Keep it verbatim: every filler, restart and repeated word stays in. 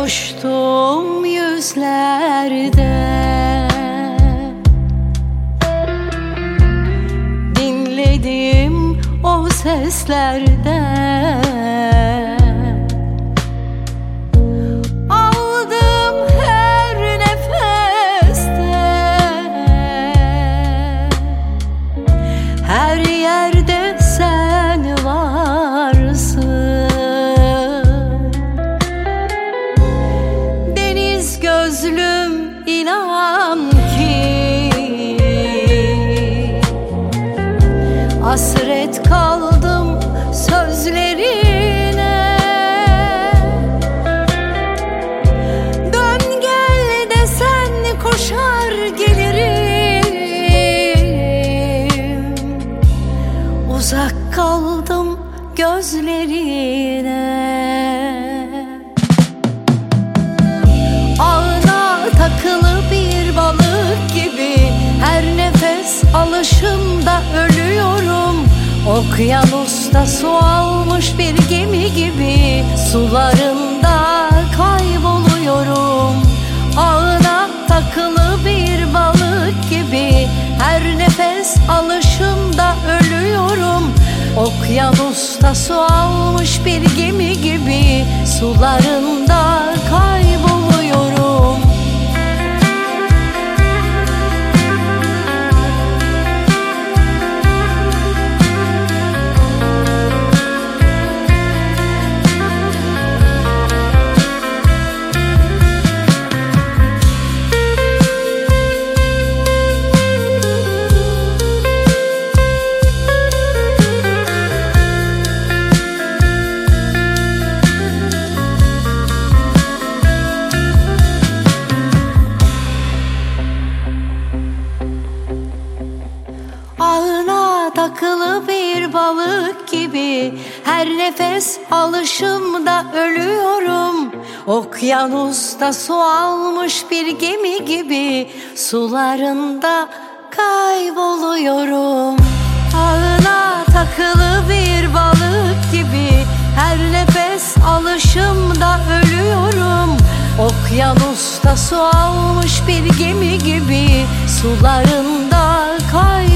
uçtum yüzlerde, dinledim o seslerde. Aldım her nefeste, her yerde sen varsın. Deniz gözlüm inan ki hasret kaldım sözlerine. Dön gel desen koşar gelirim, uzak kaldım gözlerine. Ağına takılı bir balık gibi her nefes alışımda ölüyorum. Okyanusta su almış bir gemi gibi sularında kayboluyorum. Ağına takılı bir balık gibi her nefes alışımda ölüyorum. Okyanusta su almış bir gemi gibi sularında kayboluyorum. Ağına takılı bir balık gibi her nefes alışımda ölüyorum. Okyanusta su almış bir gemi gibi sularında kayboluyorum. Ağına takılı bir balık gibi her nefes alışımda ölüyorum. Okyanusta su almış bir gemi gibi sularında kayboluyorum.